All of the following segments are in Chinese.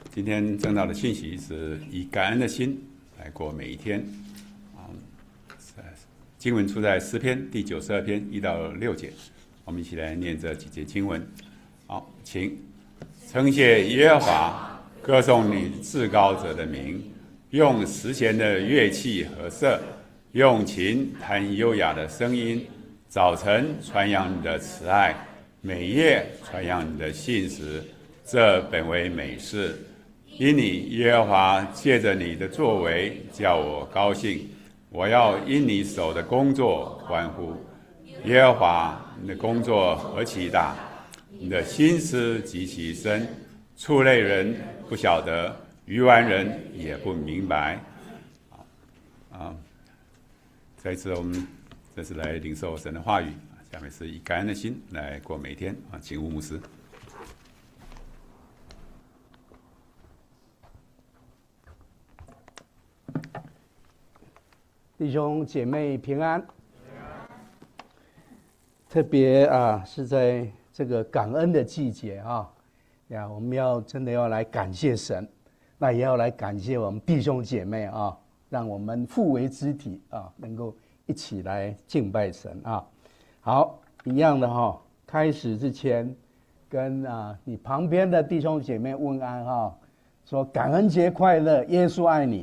今天正道的信息是以感恩的心来过每一天。经文出在诗篇第92篇1到6节，我们一起来念这几节经文。好，请称谢耶和华，歌颂你至高者的名，用十弦的乐器和瑟，用琴弹优雅的声音。早晨传扬你的慈爱，每夜传扬你的信实，这本为美事。因你耶和华借着你的作为叫我高兴，我要因你手的工作欢呼。耶和华，你的工作何其大，你的心思极其深，畜类人不晓得，愚顽人也不明白。再一次我们这次来领受神的话语，下面是以感恩的心来过每天。请吴牧师。 弟兄姐妹平安。特别是在这个感恩的季节我们真的要来感谢神，那也要来感谢我们弟兄姐妹让我们互为肢体能够一起来敬拜神好，一样的开始之前跟你旁边的弟兄姐妹问安说感恩节快乐，耶稣爱你。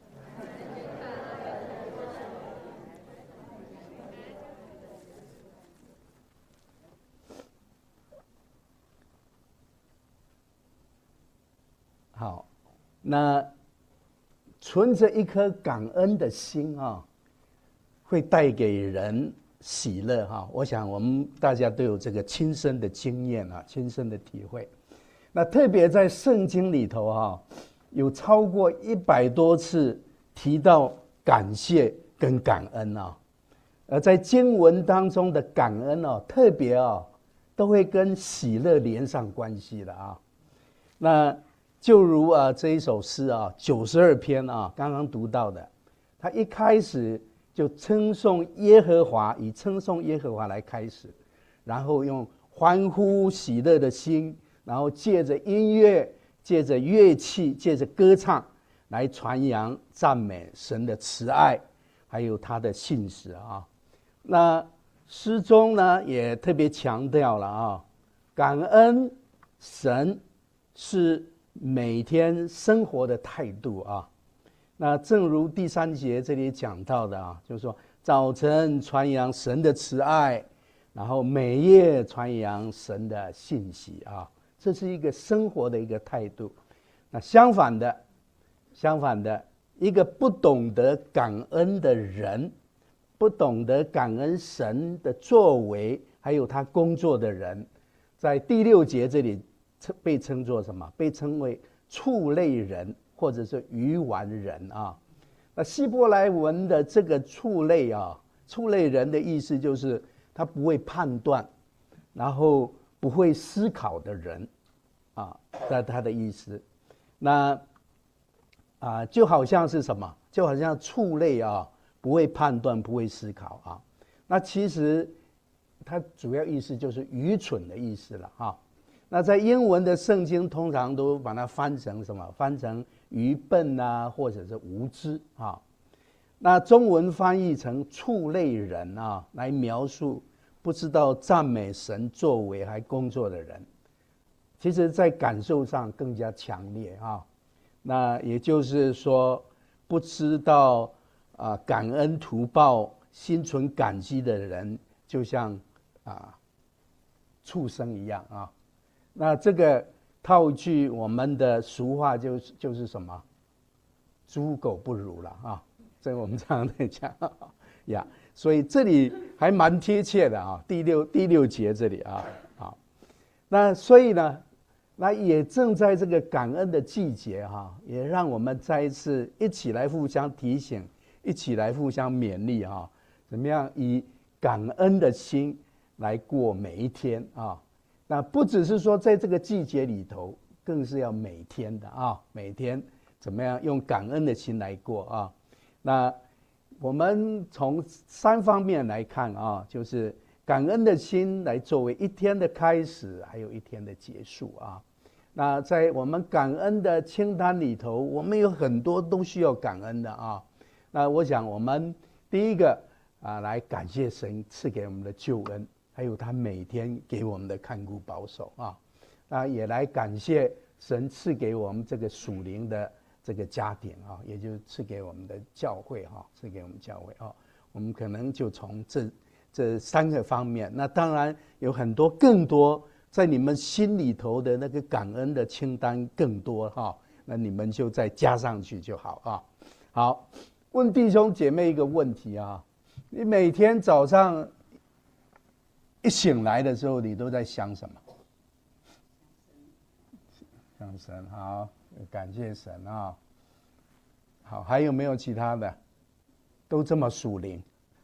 好，那存着一颗感恩的心会带给人喜乐我想我们大家都有这个亲身的经验亲身的体会。那特别在圣经里头有超过100多次提到感谢跟感恩而在经文当中的感恩特别都会跟喜乐连上关系的那就如这一首诗92篇刚刚读到的，他一开始就称颂耶和华，以称颂耶和华来开始，然后用欢呼喜乐的心，然后借着音乐，借着乐器，借着歌唱来传扬赞美神的慈爱，还有他的信实那诗中呢也特别强调了感恩神是每天生活的态度那正如第3节这里讲到的就是说早晨传扬神的慈爱，然后每夜传扬神的信息这是一个生活的一个态度。那相反的，一个不懂得感恩的人，不懂得感恩神的作为还有他工作的人，在第6节这里被称作什么？被称为畜类人或者是愚顽人那希伯来文的这个畜类畜类人的意思就是他不会判断，然后不会思考的人在他的意思。那就好像是什么？就好像畜类不会判断，不会思考那其实它主要意思就是愚蠢的意思了那在英文的圣经通常都把它翻成什么？翻成愚笨或者是无知那中文翻译成畜类人来描述不知道赞美神作为还工作的人，其实在感受上更加强烈那也就是说不知道感恩图报心存感激的人，就像畜生一样那这个套句我们的俗话就是什么？猪狗不如了这我们常常在讲所以这里还蛮贴切的第六节这里那所以呢，那也正在这个感恩的季节也让我们再一次一起来互相提醒，一起来互相勉励怎么样以感恩的心来过每一天那不只是说在这个季节里头，更是要每天的每天怎么样用感恩的心来过那我们从3方面来看就是感恩的心来作为一天的开始，还有一天的结束那在我们感恩的清单里头，我们有很多都需要感恩的啊。那我想我们第一个来感谢神赐给我们的救恩，还有他每天给我们的看顾保守啊。那也来感谢神赐给我们这个属灵的这个家庭啊，也就是赐给我们的教会哈，赐给我们教会啊。我们可能就从这3个方面，那当然有很多更多在你们心里头的那个感恩的清单更多哈，那你们就再加上去就好啊。好，问弟兄姐妹一个问题啊，你每天早上一醒来的时候，你都在想什么？想神，好，感谢神啊。好，还有没有其他的？都这么属灵。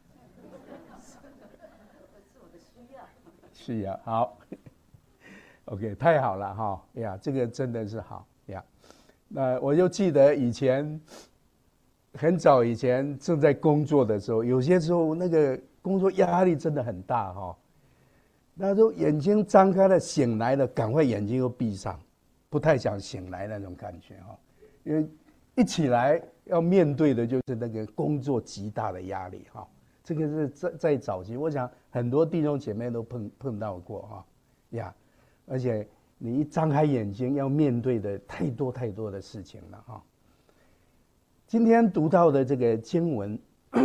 是呀，好 ，OK， 太好了哈呀，这个真的是好呀。那我就记得以前很早以前正在工作的时候，有些时候那个工作压力真的很大哈。那时候眼睛张开了，醒来了，赶快眼睛又闭上，不太想醒来那种感觉哈。因为一起来要面对的就是那个工作极大的压力哈。这个是在早期，我想很多弟兄姐妹都碰到过哈呀，而且你一张开眼睛要面对的太多的事情了哈。今天读到的这个经文，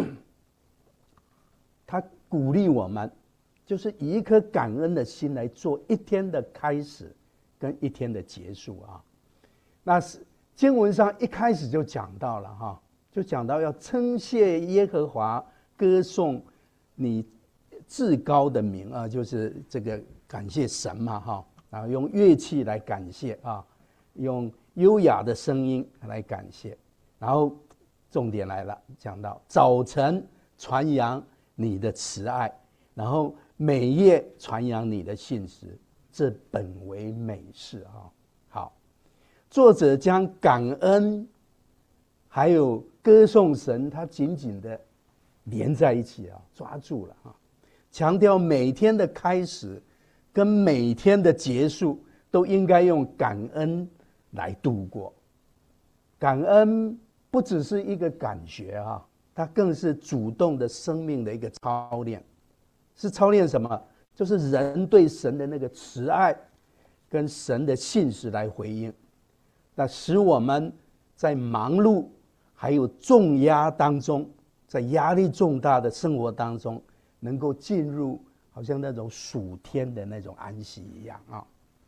他鼓励我们，就是以一颗感恩的心来做一天的开始跟一天的结束啊。那是经文上一开始就讲到了哈，就讲到要称谢耶和华，歌颂你至高的名啊，就是这个感谢神嘛哈，然后用乐器来感谢啊，用优雅的声音来感谢，然后重点来了，讲到早晨传扬你的慈爱，然后每夜传扬你的信实，这本为美事啊。好，作者将感恩还有歌颂神，他紧紧的连在一起啊，抓住了啊，强调每天的开始跟每天的结束都应该用感恩来度过。感恩不只是一个感觉啊，它更是主动的生命的一个操练。是操练什么？就是人对神的那个慈爱跟神的信实来回应，那使我们在忙碌还有重压当中，在压力重大的生活当中，能够进入好像那种属天的那种安息一样啊。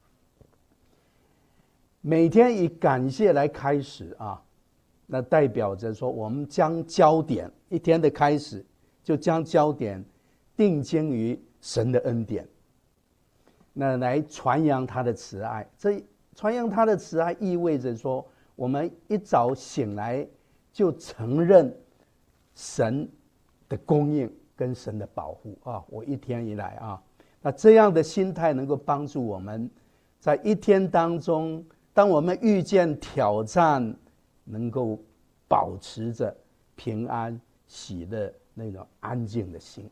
每天以感谢来开始啊，那代表着说我们将焦点，一天的开始就将焦点定睛于神的恩典，那来传扬他的慈爱。这传扬他的慈爱意味着说，我们一早醒来就承认神的供应跟神的保护啊！我一天以来啊，那这样的心态能够帮助我们在一天当中，当我们遇见挑战，能够保持着平安喜乐那种安静的心。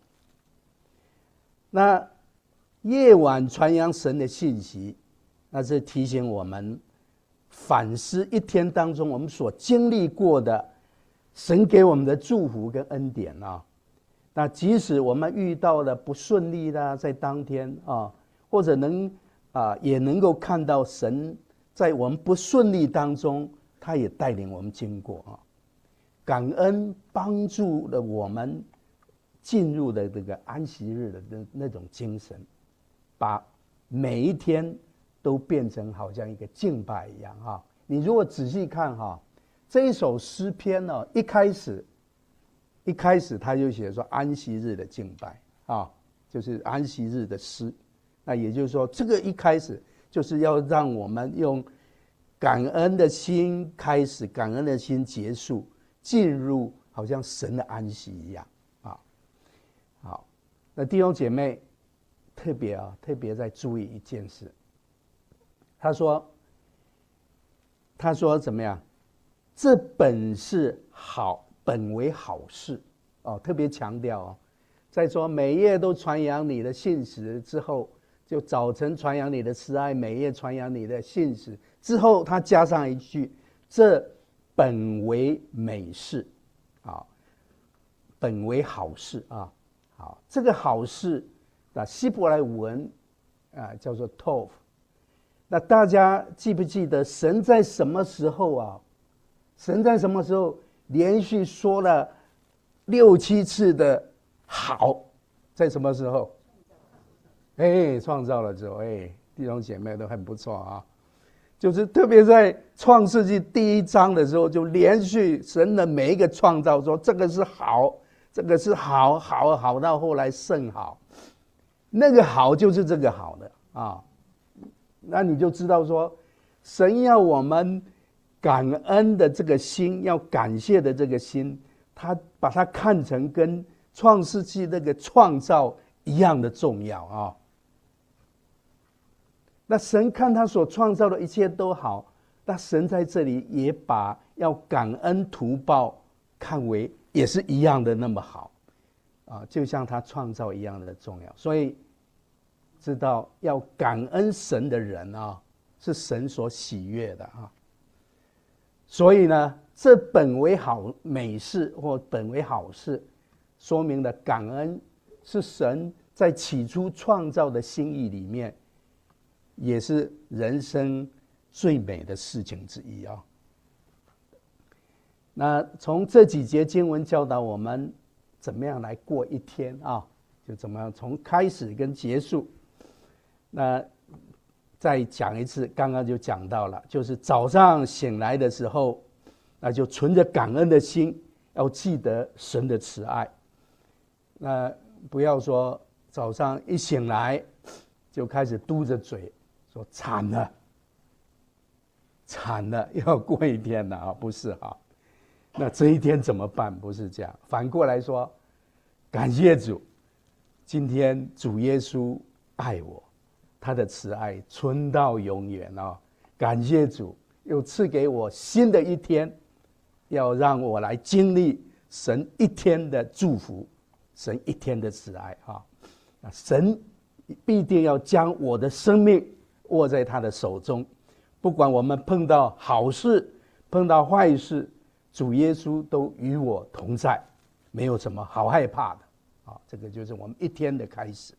那夜晚传扬神的信息，那是提醒我们反思一天当中我们所经历过的神给我们的祝福跟恩典啊。那即使我们遇到了不顺利啦，在当天啊，或者也能够看到神在我们不顺利当中，他也带领我们经过啊。感恩帮助了我们进入的这个安息日的那种精神，把每一天都变成好像一个敬拜一样哈。你如果仔细看哈，这一首诗篇呢，一开始他就写说安息日的敬拜啊，就是安息日的诗。那也就是说，这个一开始就是要让我们用感恩的心开始，感恩的心结束，进入好像神的安息一样啊。好，那弟兄姐妹特别在注意一件事。他说怎么样？这本是好，本为好事哦，特别强调哦，在说每夜都传扬你的信实之后， 就早晨传扬你的慈爱，每夜传扬你的信实。之后他加上一句：这本为美事，啊，本为好事啊。好，这个好事，那希伯来文啊叫做 tov。那大家记不记得神在什么时候啊？神在什么时候连续说了6、7次的好？在什么时候？创造了之后，弟兄姐妹都很不错啊。就是特别在创世纪第1章的时候，就连续神的每一个创造说这个是好，这个是好，好到后来甚好。那个好就是这个好的啊。那你就知道说，神要我们感恩的这个心，要感谢的这个心，他把它看成跟创世纪那个创造一样的重要啊。那神看他所创造的一切都好，那神在这里也把要感恩图报看为也是一样的那么好啊，就像他创造一样的重要。所以知道要感恩神的人啊，是神所喜悦的啊。所以呢，这本为好美事或本为好事，说明了感恩是神在起初创造的心意里面，也是人生最美的事情之一啊。那从这几节经文教导我们怎么样来过一天啊，就怎么样从开始跟结束。那再讲一次，刚刚就讲到了，就是早上醒来的时候，那就存着感恩的心，要记得神的慈爱。那不要说早上一醒来就开始嘟着嘴说惨了，惨了，又要过一天了啊，不是啊。那这一天怎么办？不是这样，反过来说，感谢主，今天主耶稣爱我，他的慈爱存到永远啊！感谢主，又赐给我新的一天，要让我来经历神一天的祝福，神一天的慈爱啊！神必定要将我的生命握在他的手中，不管我们碰到好事，碰到坏事，主耶稣都与我同在，没有什么好害怕的啊！这个就是我们一天的开始。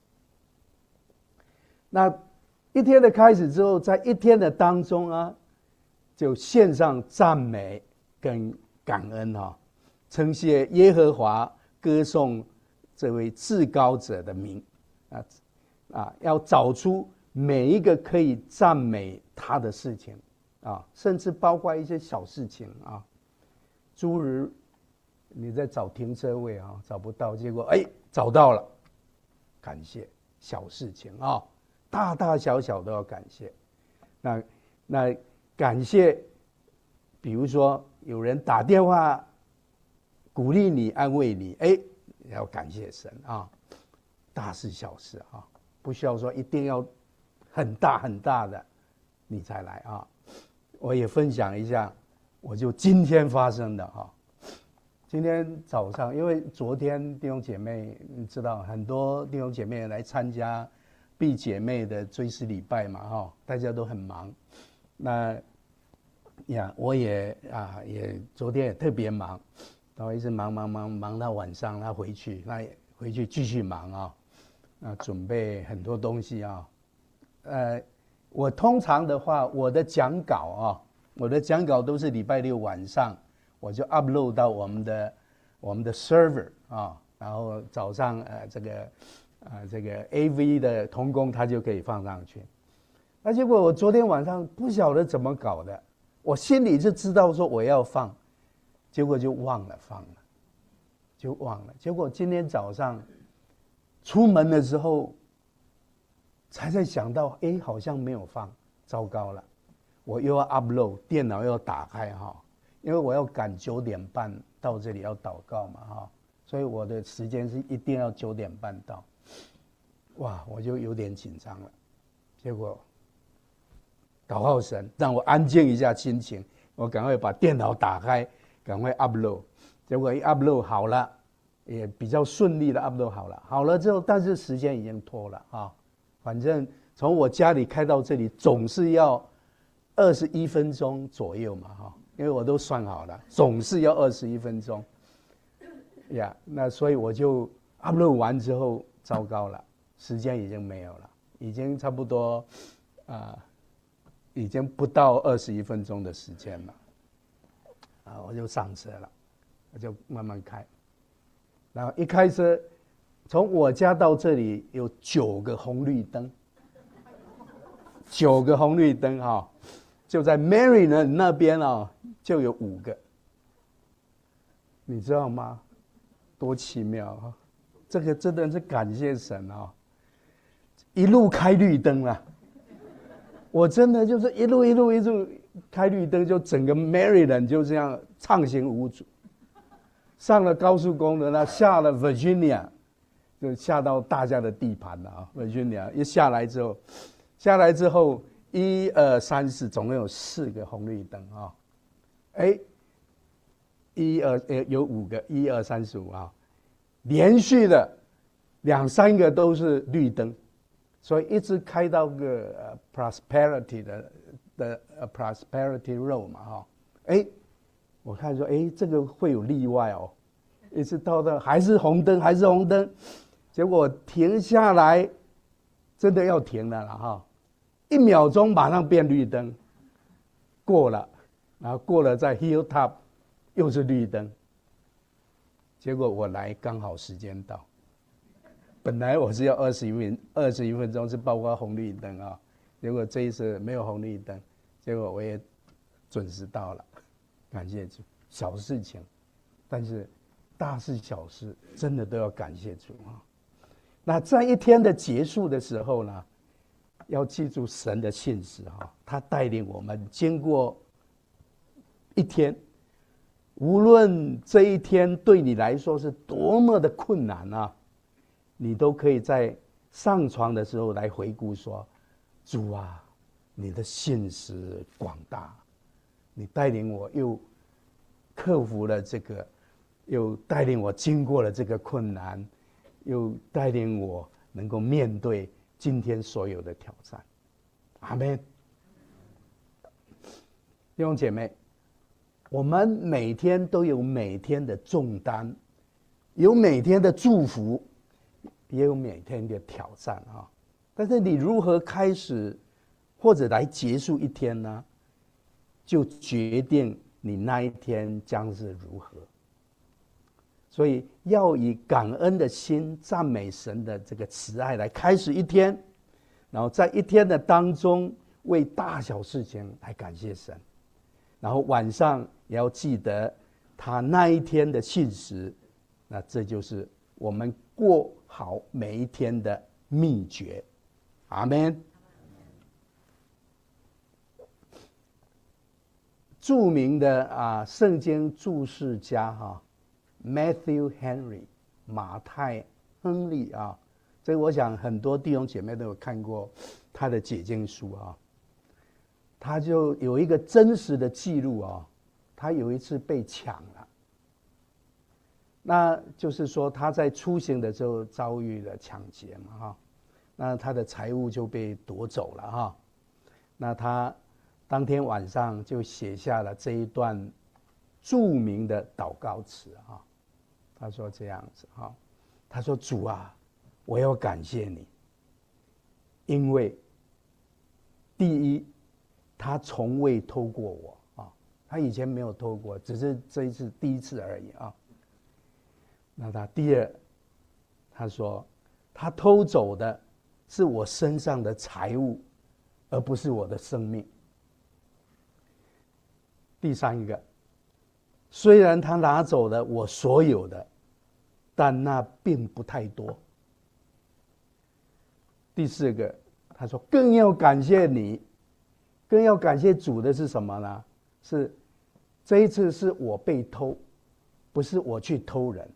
那一天的开始之后，在一天的当中啊，就献上赞美跟感恩啊，称谢耶和华，歌颂这位至高者的名要找出每一个可以赞美他的事情啊，甚至包括一些小事情啊，诸如你在找停车位啊，找不到，结果找到了，感谢，小事情啊。大大小小都要感谢。那感谢，比如说有人打电话鼓励你、安慰你，要感谢神啊。大事小事啊，不需要说一定要很大很大的你才来啊。我也分享一下，我就今天发生的啊。今天早上，因为昨天弟兄姐妹，你知道很多弟兄姐妹来参加弟姐妹的追思礼拜嘛，大家都很忙。那我也昨天也特别忙，然后一直忙到晚上，他回去继续忙啊，准备很多东西啊。我通常的话，我的讲稿都是礼拜6晚上，我就 upload 到我们的 server 啊，然后早上这个 AV 的同工他就可以放上去。那结果我昨天晚上不晓得怎么搞的，我心里就知道说我要放，结果就忘了放了，结果今天早上出门的时候才在想到，好像没有放，糟糕了，我又要 upload， 电脑又要打开哈，因为我要赶9点半到这里要祷告嘛哈，所以我的时间是一定要9点半到。哇，我就有点紧张了，结果祷告神让我安静一下心情，我赶快把电脑打开，赶快 upload， 结果一 upload 好了，也比较顺利的 upload 好了之后，但是时间已经拖了啊， 反正从我家里开到这里总是要21分钟左右嘛哈，因为我都算好了，总是要21分钟。呀，那所以我就 upload 完之后，糟糕了，时间已经没有了，已经差不多已经不到21分钟的时间了。我就上车了，我就慢慢开，然后一开车，从我家到这里有9个红绿灯，9个红绿灯哈，就在 Maryland 那边就有5个，你知道吗？多奇妙啊！这个真的是感谢神啊！一路开绿灯了，我真的就是一路开绿灯，就整个 Maryland 就这样畅行无阻。上了高速公路，那下了 Virginia， 就下到大家的地盘了啊。Virginia 一下来之后，1、2、3、4，总共有4个红绿灯啊。有5个，1、2、3、4、5啊，连续的2、3个都是绿灯，所以一直开到个Prosperity 的Prosperity Road 嘛哈。我看说这个会有例外哦，一直到还是红灯，结果停下来，真的要停了哈，1秒钟马上变绿灯，过了，然后过了在 Hilltop。又是绿灯，结果我来刚好时间到，本来我是要21分钟，是包括红绿灯啊，结果这一次没有红绿灯，结果我也准时到了，感谢主。小事情，但是大事小事真的都要感谢主啊。那在一天的结束的时候呢，要记住神的信实哈，他带领我们经过一天。无论这一天对你来说是多么的困难啊，你都可以在上床的时候来回顾说：主啊，你的信实广大，你带领我又克服了这个，又带领我经过了这个困难，又带领我能够面对今天所有的挑战。阿们。弟兄姐妹，我们每天都有每天的重担，有每天的祝福，也有每天的挑战啊。但是你如何开始或者来结束一天呢？就决定你那一天将是如何。所以要以感恩的心、赞美神的这个慈爱来开始一天，然后在一天的当中为大小事情来感谢神，然后晚上也要记得他那一天的信实，那这就是我们过好每一天的秘诀。阿们。著名的圣经注释家Matthew Henry 马太亨利这个我想很多弟兄姐妹都有看过他的解经书他就有一个真实的记录他有一次被抢了，那就是说他在出行的时候遭遇了抢劫嘛那他的财物就被夺走了那他当天晚上就写下了这一段著名的祷告词他说这样子他说主啊，我要感谢你，因为第一他从未偷过我他以前没有偷过，只是这一次第一次而已那他第二，他说他偷走的是我身上的财物，而不是我的生命。第三个，虽然他拿走了我所有的，但那并不太多。第四个，他说更要感谢你，更要感谢主的是什么呢？是这一次是我被偷，不是我去偷人，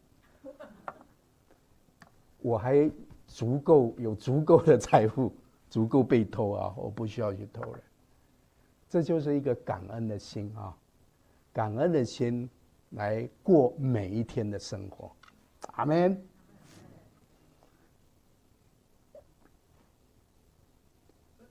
我还有足够的财富，足够被偷我不需要去偷人。这就是一个感恩的心感恩的心来过每一天的生活。阿们。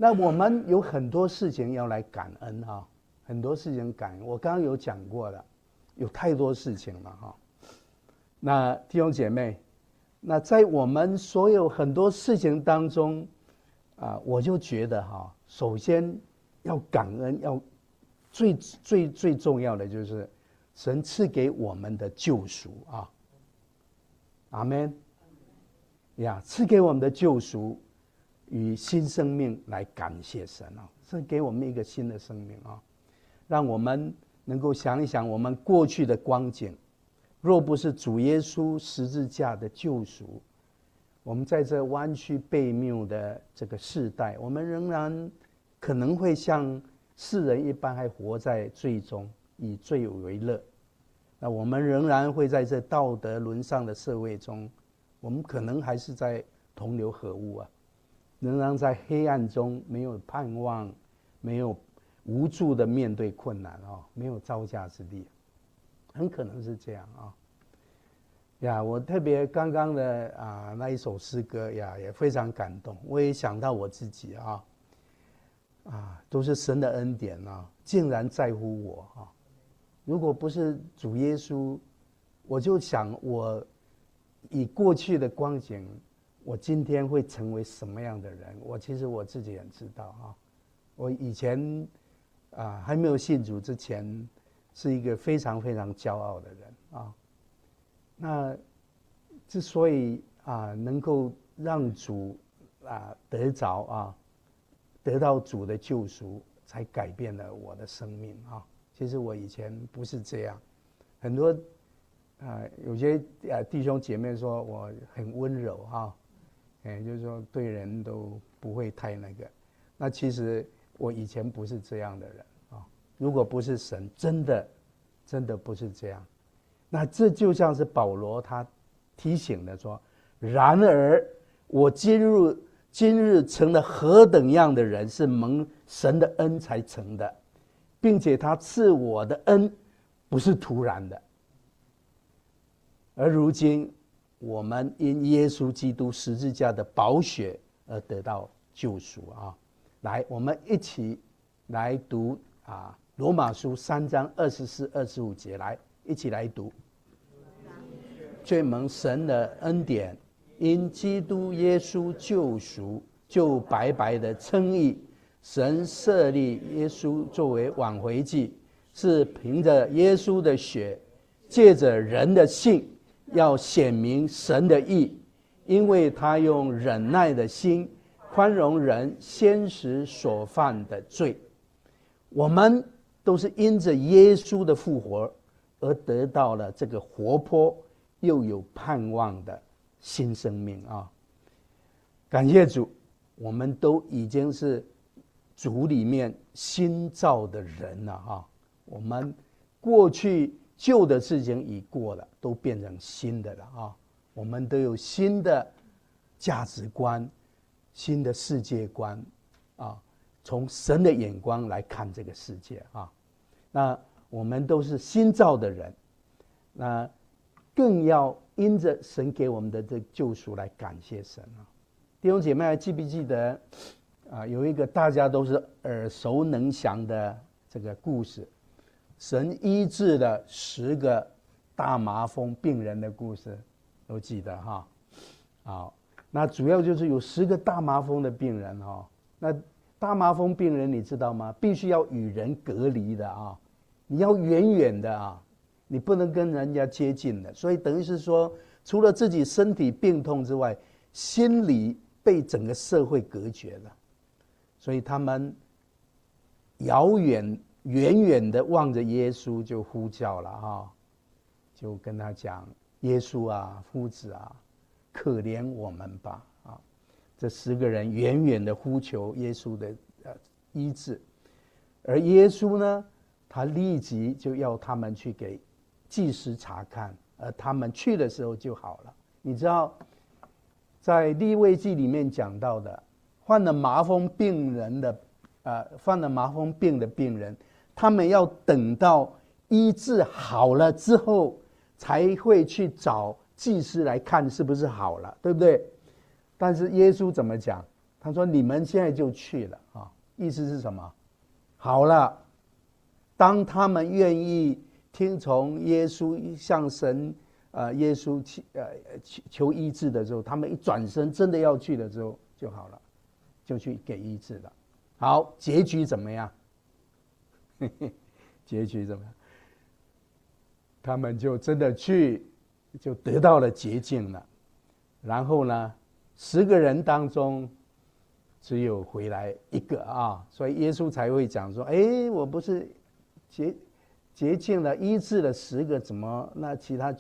那我们有很多事情要来感恩哈，很多事情感恩。我刚刚有讲过了，有太多事情了哈。那弟兄姐妹，那在我们所有很多事情当中，我就觉得哈，首先要感恩，要最重要的就是神赐给我们的救赎啊，阿们呀，赐给我们的救赎与新生命来感谢神啊，是给我们一个新的生命啊，让我们能够想一想我们过去的光景。若不是主耶稣十字架的救赎，我们在这弯曲悖谬的这个世代，我们仍然可能会像世人一般，还活在罪中，以罪为乐。那我们仍然会在这道德沦丧的社会中，我们可能还是在同流合污啊，仍然在黑暗中没有盼望，没有无助的面对困难啊，没有招架之力。很可能是这样啊，呀！我特别刚刚的那一首诗歌呀，也非常感动。我也想到我自己都是神的恩典啊，竟然在乎我啊！如果不是主耶稣，我就想我以过去的光景，我今天会成为什么样的人？其实我自己也知道啊。我以前还没有信主之前，是一个非常非常骄傲的人啊。那之所以能够让主得到主的救赎，才改变了我的生命啊。其实我以前不是这样，很多有些弟兄姐妹说我很温柔哈，就是说对人都不会太那个。那其实我以前不是这样的人啊。如果不是神，真的不是这样。那这就像是保罗他提醒的说：“然而我今日成了何等样的人，是蒙神的恩才成的，并且他赐我的恩不是突然的。而如今我们因耶稣基督十字架的宝血而得到救赎啊！来，我们一起来读罗马书3章24、25节，来一起来读。却蒙神的恩典，因基督耶稣救赎，就白白的称义。神设立耶稣作为挽回祭，是凭着耶稣的血，借着人的信，要显明神的义，因为他用忍耐的心宽容人先时所犯的罪。我们都是因着耶稣的复活而得到了这个活泼又有盼望的新生命啊！感谢主，我们都已经是主里面新造的人了啊！我们过去旧的事情已过了，都变成新的了啊！我们都有新的价值观、新的世界观啊！从神的眼光来看这个世界啊！那我们都是新造的人，那更要因着神给我们的这救赎来感谢神啊！弟兄姐妹还记不记得有一个大家都是耳熟能详的这个故事，神医治了10个大麻风病人的故事，都记得哈？好，那主要就是有10个大麻风的病人哈。那大麻风病人你知道吗？必须要与人隔离的啊，你要远远的啊，你不能跟人家接近的。所以等于是说，除了自己身体病痛之外，心里被整个社会隔绝了。所以他们远远的望着耶稣就呼叫了哈，就跟他讲：耶稣啊，夫子啊，可怜我们吧！啊，这10个人远远的呼求耶稣的医治，而耶稣呢，他立即就要他们去给祭司查看，而他们去的时候就好了。你知道，在利未记里面讲到的，患了麻风病的病人，他们要等到医治好了之后，才会去找祭司来看是不是好了，对不对？但是耶稣怎么讲？ 他说你们现在就去了啊，意思是什么？好了，当他们愿意听从耶稣向神耶稣求医治的时候，他们一转身真的要去的时候就好了，就去给医治了。好，结局怎么样？结局怎么样？他们就真的去，就得到了洁净了。然后呢，10个人当中只有回来1个啊，所以耶稣才会讲说：哎，我不是洁净了医治了10个，怎么那其他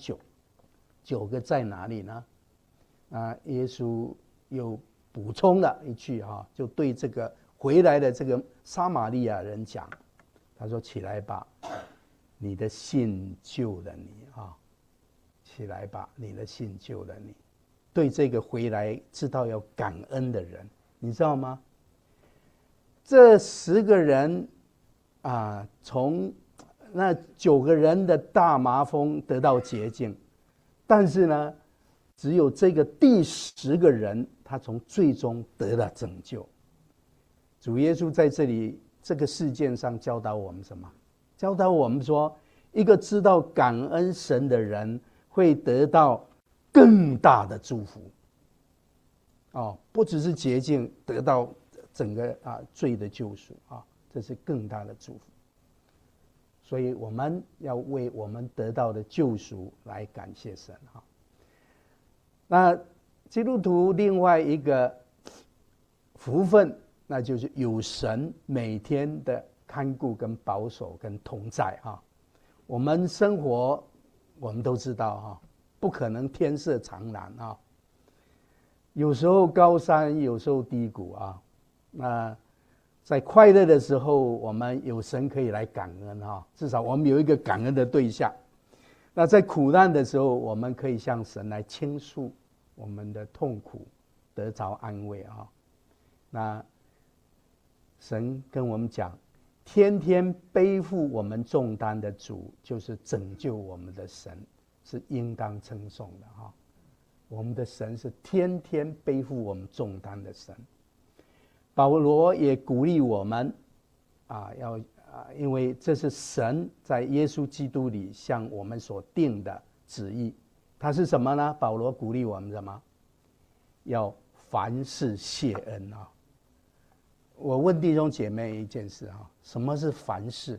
9个在哪里呢？耶稣又补充了一句哈，就对这个回来的这个撒玛利亚人讲，他说：起来吧，你的信救了你啊！起来吧，你的信救了你。对这个回来知道要感恩的人，你知道吗？这10个人从那9个人的大麻风得到洁净，但是呢，只有这个第10个人，他从最终得了拯救。主耶稣在这个事件上教导我们什么？教导我们说，一个知道感恩神的人会得到更大的祝福。不只是洁净，得到整个罪的救赎这是更大的祝福。所以我们要为我们得到的救赎来感谢神那基督徒另外一个福分，那就是有神每天的看顾跟保守跟同在我们生活我们都知道不可能天色常蓝有时候高山，有时候低谷那在快乐的时候，我们有神可以来感恩至少我们有一个感恩的对象。那在苦难的时候，我们可以向神来倾诉我们的痛苦，得着安慰那神跟我们讲，天天背负我们重担的主，就是拯救我们的神，是应当称颂的我们的神是天天背负我们重担的神。保罗也鼓励我们因为这是神在耶稣基督里向我们所定的旨意。他是什么呢？保罗鼓励我们什么？要凡事谢恩我问弟兄姐妹一件事什么是凡事？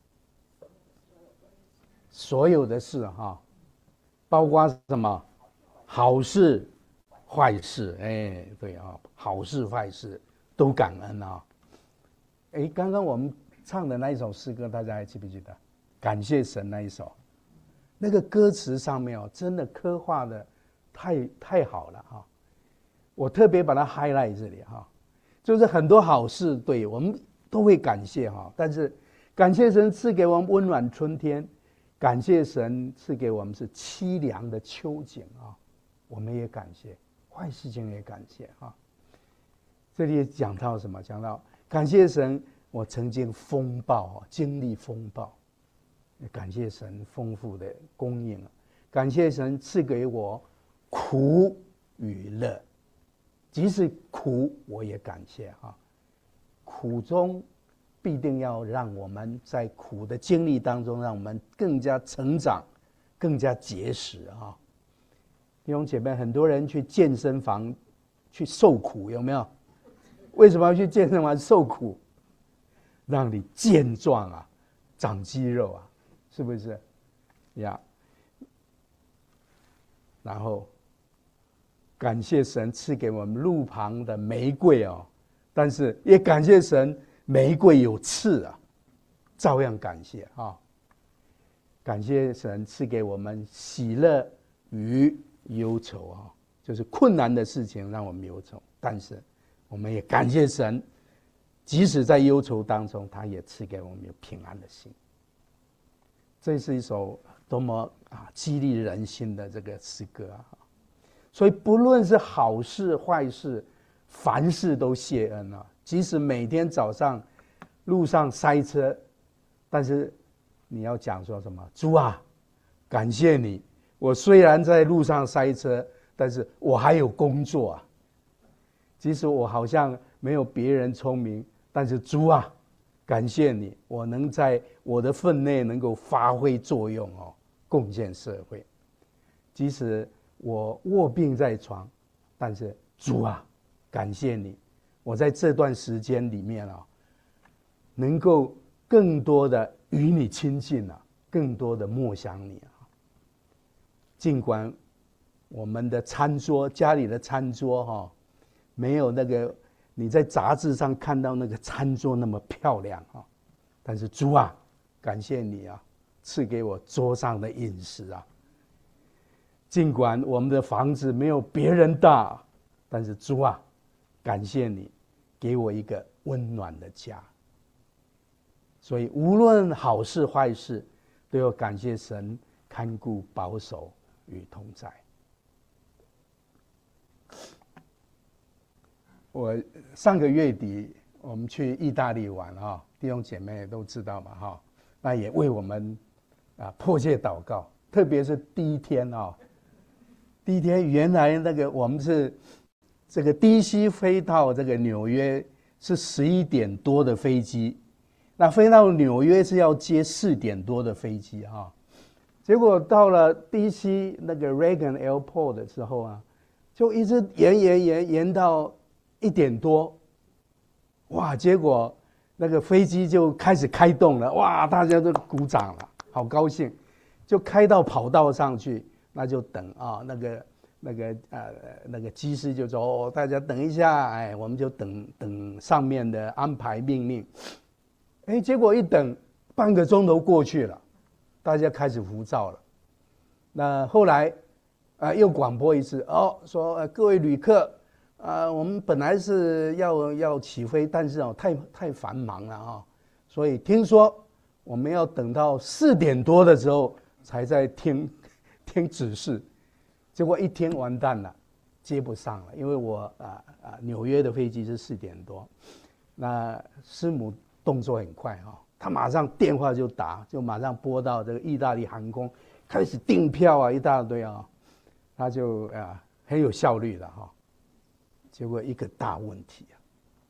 所有的事包括什么？好事坏事对好事坏事都感恩刚刚我们唱的那一首诗歌，大家还记不记得？感谢神那一首，那个歌词上面真的刻画的太好了我特别把它 highlight 这里就是很多好事，对我们都会感谢但是感谢神赐给我们温暖春天，感谢神赐给我们是凄凉的秋景我们也感谢，坏事情也感谢这里讲到什么？讲到感谢神，我曾经风暴经历风暴，感谢神丰富的供应，感谢神赐给我苦与乐，即使苦我也感谢苦中必定要让我们在苦的经历当中，让我们更加成长，更加结实弟兄姐妹，很多人去健身房去受苦，有没有？为什么要去健身房受苦？让你健壮长肌肉是不是然后感谢神赐给我们路旁的玫瑰但是也感谢神玫瑰有刺照样感谢感谢神赐给我们喜乐与忧愁就是困难的事情让我们忧愁，但是我们也感谢神，即使在忧愁当中，他也赐给我们有平安的心。这是一首多么激励人心的这个诗歌所以不论是好事坏事，凡事都谢恩即使每天早上路上塞车，但是你要讲说什么？主感谢你，我虽然在路上塞车，但是我还有工作即使我好像没有别人聪明，但是主啊，感谢你，我能在我的分内能够发挥作用哦，贡献社会。即使我卧病在床，但是主啊，感谢你，我在这段时间里面啊，能够更多的与你亲近啊，更多的默想你啊。尽管我们的餐桌，家里的餐桌哈，没有那个你在杂志上看到那个餐桌那么漂亮哈，但是主啊，感谢你啊，赐给我桌上的饮食啊。尽管我们的房子没有别人大，但是主啊，感谢你给我一个温暖的家。所以无论好事坏事，都要感谢神看顾保守与同在。我上个月底我们去意大利玩啊，弟兄姐妹都知道嘛哈，那也为我们迫切祷告，特别是第一天啊。第一天原来那个我们是这个DC飞到这个纽约是11点多的飞机，那飞到纽约是要接4点多的飞机哈，结果到了 DC 那个 Reagan Airport 的时候啊，就一直延到1点多，哇！结果那个飞机就开始开动了，哇！大家都鼓掌了，好高兴，就开到跑道上去。那就等啊，那个机师就说：“哦，大家等一下，哎，我们就等上面的安排命令。”哎，结果一等半个钟头过去了，大家开始浮躁了。那后来又广播一次，说各位旅客，我们本来是要起飞，但是太繁忙了啊，所以听说我们要等到4点多的时候才在听指示，结果一听完蛋了，接不上了，因为我纽约的飞机是4点多，那师母动作很快哈，他马上电话就打，就马上拨到这个意大利航空，开始订票啊，一大堆啊，他就很有效率的哈，结果一个大问题啊，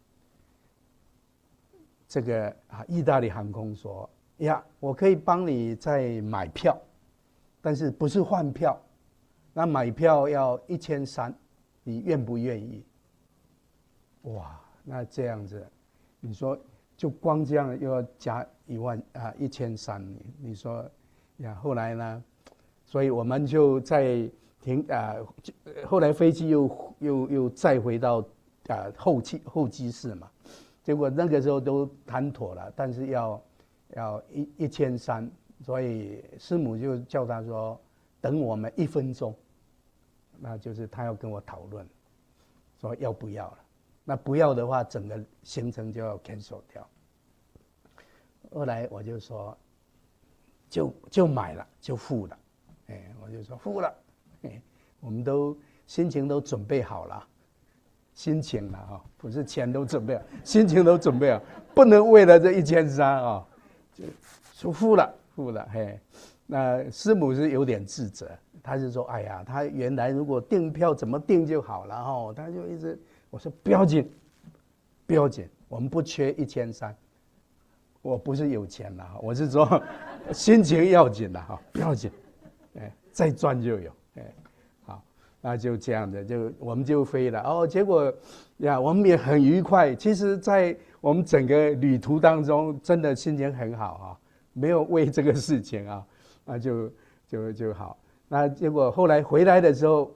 这个意大利航空说呀，我可以帮你再买票。但是不是换票，那买票要1300，你愿不愿意？哇，那这样子，你说就光这样又要加1300，你说呀？后来呢？所以我们就在后来飞机又再回到候机室嘛，结果那个时候都谈妥了，但是要1300。所以师母就叫他说，等我们1分钟，那就是他要跟我讨论，说要不要了。那不要的话，整个行程就要 cancel 掉。后来我就说，就买了，就付了，我就说付了，我们都心情都准备好了，心情了哈，不是钱都准备好，心情都准备好，不能为了这1300啊，就说付了。嘿，那师母是有点自责，他就说：“哎呀，他原来如果订票怎么订就好了哈。”他就一直我说不要紧，我们不缺1300，我不是有钱了，我是说心情要紧了哈，不要紧，再赚就有，好，那就这样的，我们就飞了结果呀，我们也很愉快。其实，在我们整个旅途当中，真的心情很好啊。没有为这个事情那就好。那结果后来回来的时候，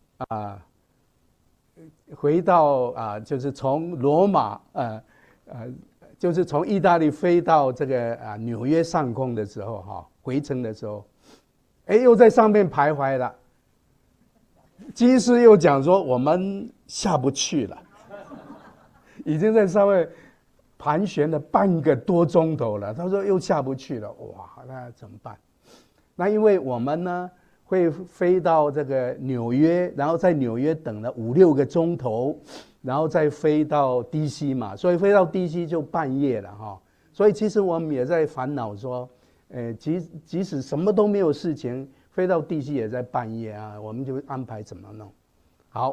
回到就是从罗马就是从意大利飞到这个纽约上空的时候回程的时候，又在上面徘徊了。机师又讲说我们下不去了，已经在上面盘旋了半个多钟头了，他说又下不去了，哇，那怎么办？那因为我们呢会飞到这个纽约，然后在纽约等了5-6个钟头，然后再飞到 DC 嘛，所以飞到 DC 就半夜了哈。所以其实我们也在烦恼说，即使什么都没有事情，飞到 DC 也在半夜啊，我们就安排怎么弄。好，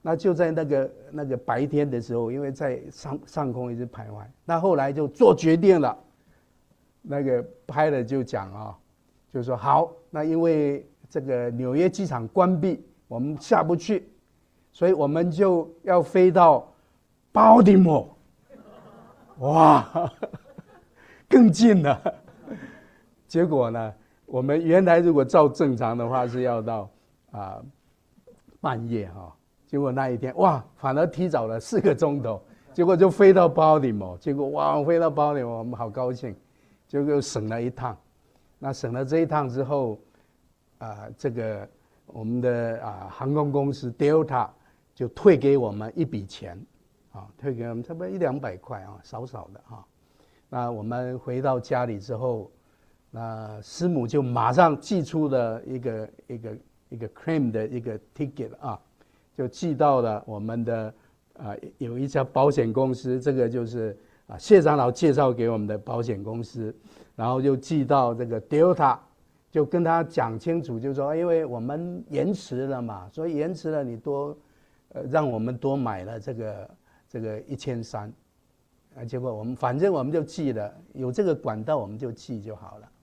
那就在那个白天的时候，因为在上空一直徘徊，那后来就做决定了。那个pilot就讲啊，就说好，那因为这个纽约机场关闭，我们下不去，所以我们就要飞到Baltimore。哇，更近了。结果呢，我们原来如果照正常的话是要到半夜哈，结果那一天哇，反而提早了4个钟头，结果就飞到Baltimore，结果哇，飞到Baltimore，我们好高兴，结果省了一趟。那省了这一趟之后，这个我们的航空公司 Delta 就退给我们一笔钱，退给我们差不多100-200块啊，少少的哈。那我们回到家里之后，那师母就马上寄出了一个 claim 的一个 ticket 啊，就寄到了我们的有一家保险公司，这个就是谢长老介绍给我们的保险公司，然后就寄到这个 Delta， 就跟他讲清楚，就说因为我们延迟了嘛，所以延迟了你让我们多买了这个1300，结果反正我们就寄了，有这个管道我们就寄就好了。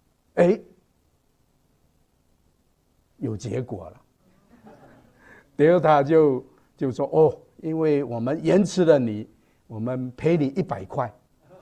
有结果了。Delta 就说哦，因为我们延迟了你，我们赔你100块，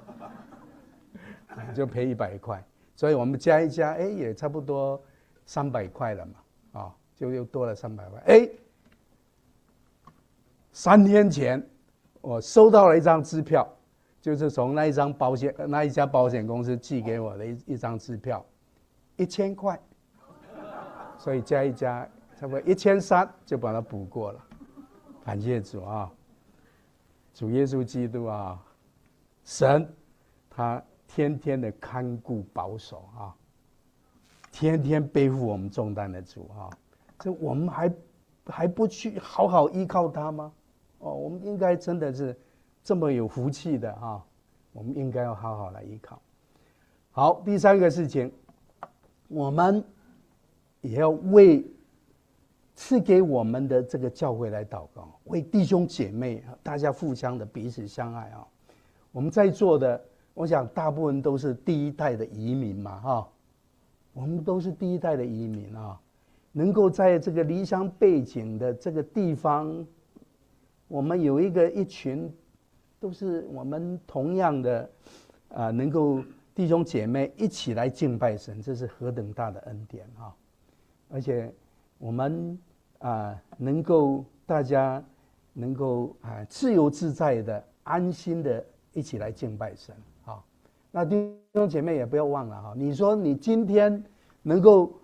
就赔100块，所以我们加一加，也差不多300块了嘛，就又多了300块。3天前我收到了一张支票，就是从那一家保险公司寄给我的一张支票，1000块，所以加一加，差不多1300就把它补过了。感谢主啊，主耶稣基督啊，神他天天的看顾保守啊，天天背负我们重担的主啊，这我们还不去好好依靠他吗？我们应该真的是这么有福气的啊，我们应该要好好来依靠。好，第3个事情，我们也要为赐给我们的这个教会来祷告，为弟兄姐妹大家互相的彼此相爱啊。我们在座的，我想大部分都是第一代的移民嘛，我们都是第一代的移民啊，能够在这个离乡背景的这个地方，我们有一群都是我们同样的能够弟兄姐妹一起来敬拜神，这是何等大的恩典啊！而且我们能够大家能够自由自在的安心的一起来敬拜神啊！那弟兄姐妹也不要忘了哈，你说你今天能够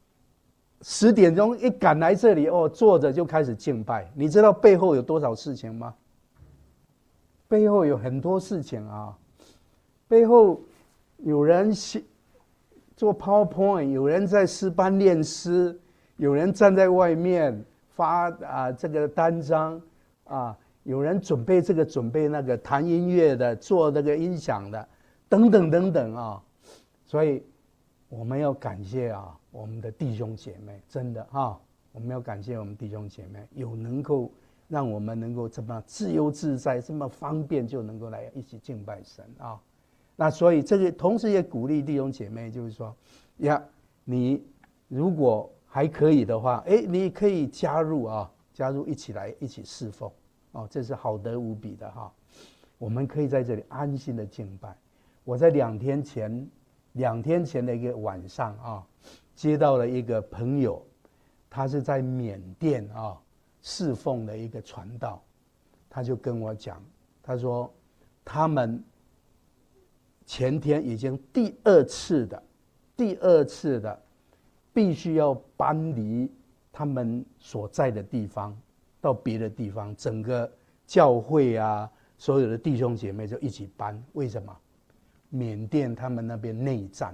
10点钟一赶来这里坐着就开始敬拜，你知道背后有多少事情吗？背后有很多事情啊，背后有人做 PowerPoint， 有人在诗班练诗，有人站在外面发这个单张有人准备这个准备那个，弹音乐的，做那个音响的，等等等等啊，所以我们要感谢我们的弟兄姐妹，真的我们要感谢我们弟兄姐妹，有能够让我们能够这么自由自在，这么方便就能够来一起敬拜神啊。那所以这个同时也鼓励弟兄姐妹，就是说你如果还可以的话，你可以加入一起来一起侍奉这是好得无比的我们可以在这里安心的敬拜。我在2天前的一个晚上接到了一个朋友，他是在缅甸侍奉的一个传道，他就跟我讲，他说他们前天已经第二次的必须要搬离他们所在的地方到别的地方，整个教会所有的弟兄姐妹就一起搬。为什么？缅甸他们那边内战，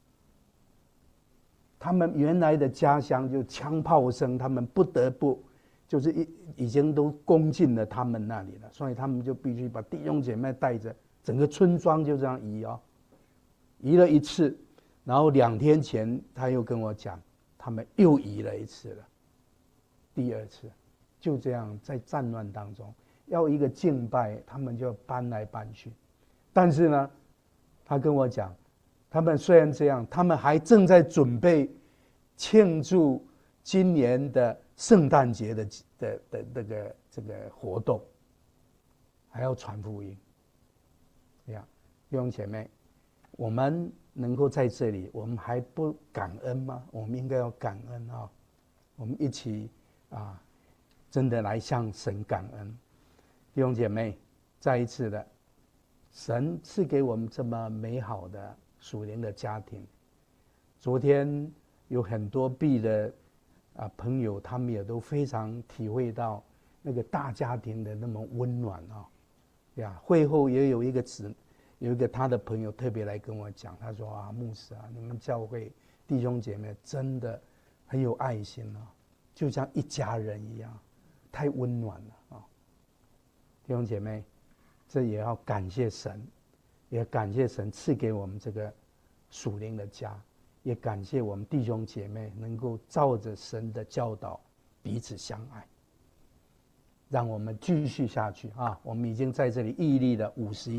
他们原来的家乡就枪炮声，他们不得不就是已经都攻进了他们那里了，所以他们就必须把弟兄姐妹带着，整个村庄就这样移了一次，然后2天前他又跟我讲，他们又移了一次了，第2次。 就这样在战乱当中，要一个敬拜，他们就搬来搬去。但是呢，他跟我讲，他们虽然这样，他们还正在准备庆祝今年的圣诞节的这个活动，还要传福音。弟兄姐妹，我们能够在这里，我们还不感恩吗？我们应该要感恩啊！我们一起真的来向神感恩。弟兄姐妹，再一次的，神赐给我们这么美好的属灵的家庭。昨天有很多B的朋友，他们也都非常体会到那个大家庭的那么温暖会后也有一个他的朋友特别来跟我讲，他说牧师你们教会弟兄姐妹真的很有爱心就像一家人一样，太温暖了弟兄姐妹，这也要感谢神，也感谢神赐给我们这个属灵的家，也感谢我们弟兄姐妹能够照着神的教导彼此相爱。让我们继续下去我们已经在这里屹立了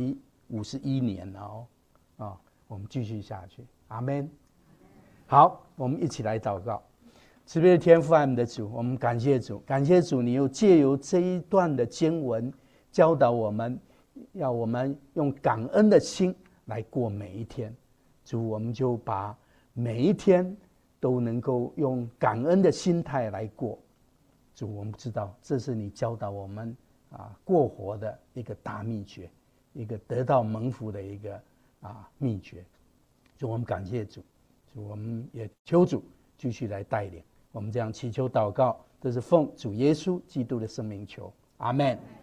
51年了我们继续下去，阿们。好，我们一起来祷告。慈悲的天父，爱我们的主，我们感谢主，感谢主，你又借由这一段的经文教导我们，要我们用感恩的心来过每一天。主，我们就把每一天都能够用感恩的心态来过。主，我们知道这是你教导我们过活的一个大秘诀，一个得到蒙福的一个秘诀。主，我们感谢主，主，我们也求主继续来带领我们，这样祈求祷告，这是奉主耶稣基督的圣名求，阿们。